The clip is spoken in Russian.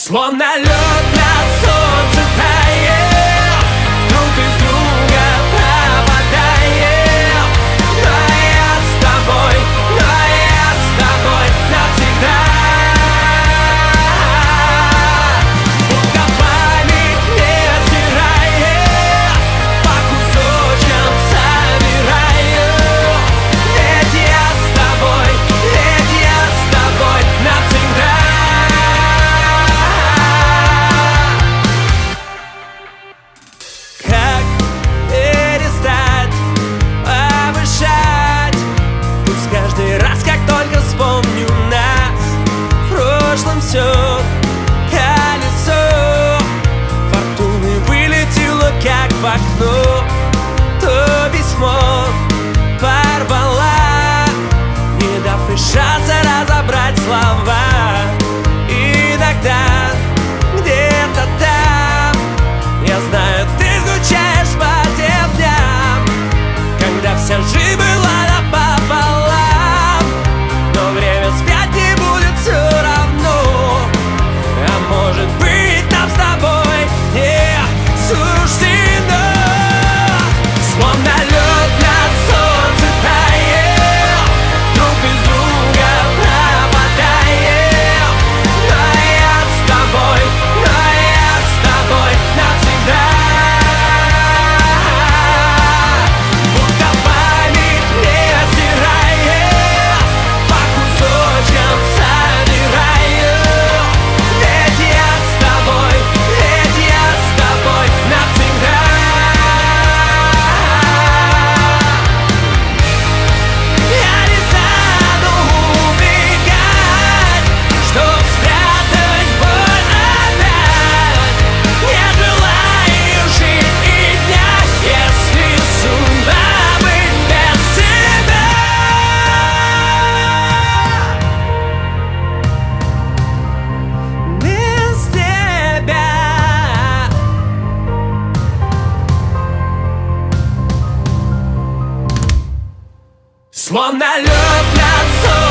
Словно лед на солнце тает, друг из друга пропадаем. Но я с тобой, но я с тобой навсегда. Будто память не стирает, по кусочкам собираю. Ведь я с тобой, ведь я с тобой навсегда. Как перестать повышать пусть каждый раз, как только вспомню нас? В прошлом все колесо фортуны вылетело, как в окно. То письмо порвала, не дав и шанса разобрать слова. Иногда где-то там, я знаю, ты скучаешь по тем дням, когда вся жизнь была напополам. Но время вспять не будет все равно, а может быть нам с тобой не суждено. Словно лед над солнцем тает, друг без друга пропадаем. Но я с тобой, но я с тобой навсегда. Будто память не стирает, по кусочкам собираю. Ведь я с тобой, ведь я с тобой навсегда. Я не стану убегать, чтоб спрятать боль опять. Не желаю жить и дня, если судьба быть без тебя. Без тебя. Словно лед над солнцем